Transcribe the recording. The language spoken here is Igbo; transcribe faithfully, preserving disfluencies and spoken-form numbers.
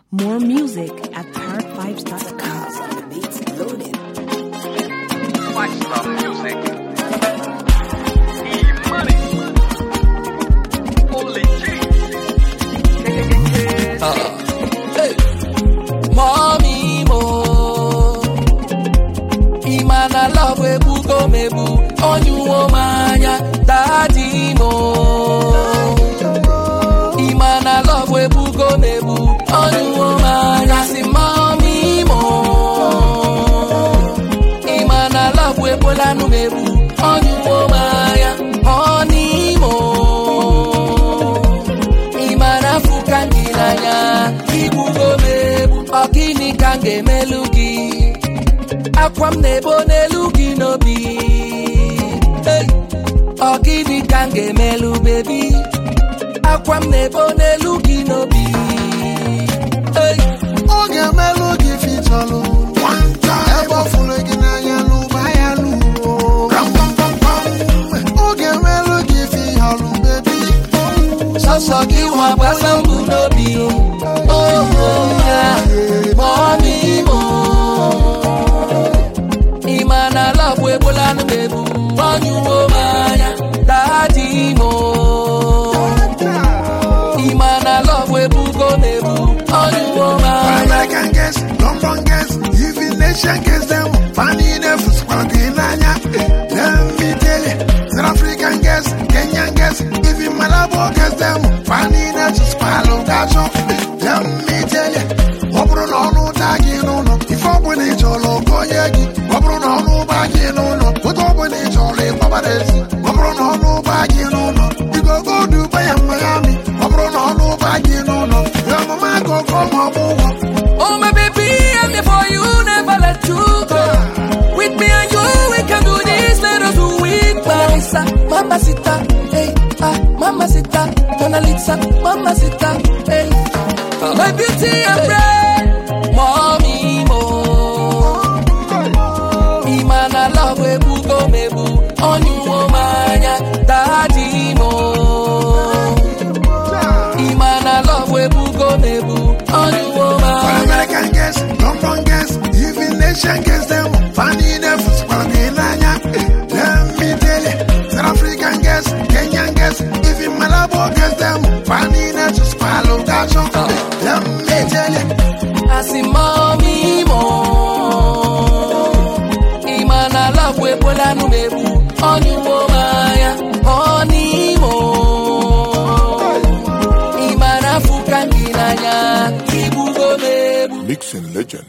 More music at parrot vibes dot com. Beats loaded. Watch the music. E-money. Holy G. Hey, mommy mo. Imana love webu go mebu. Onyu omanya, daddy mo. Imana love webu go mebu. Onyu omanya, si mommy mo. Imana love webu lanu mebu. Onyu omanya, honey mo. Imana fukangilanya, ibugo mebu. Okini kange melugi. Akwam nebo nelugi no bi. Hey, okini kange melu baby. Akwam nebo nelugi no bi. Hey, oge melugi fitolu. One time, ebo fulogi na yalu bayalu. Ram pam pam pam. Oge melugi fitolu baby. sosogi wa basambu no bi. Oh oh yeah, mommy mo. Imana love we bolanu bebu. Onyu omanya, daddy mo. Imana love we bugo mebu. Onyu omanya. American guys, London guys, even nation guys, them funny enough, Spaginanya. Let me tell you, South African guys, Kenyan guys, even Malabo guys, them funny enough, Spalo Gajo. Let me tell you, Obro no no tagi no no, if I win it all, go yagi. Obro no no bagi no no, put over it all, Babades. Obro no no bagi no no, you go go Dubai and Miami. Obro no no bagi no no, your mama go come home. Oh my baby, I'm there for you, never let you go. With me and you, we can do this, let us do it. Marisa, Mamacita, hey, ah, Mamacita, Mona Lisa, Mamacita, hey. My beauty and bread, mommy mo. Imana love we bugo mebu, onyu omanya, daddy mo. Imana love we bugo mebu, onyu omanya. American guys, London guys, even nation guys, them funny enough, Spaginanya. Let me tell you, South African guys, Kenyan guys, even Malabo guys, them funny enough, Spalo Gajo. Let me tell you, I see mommy mo. Imana love we bolanu mebu. Onyu omanya, honey mo. Imana fukangilanya, ibugo mebu. Mixing legend.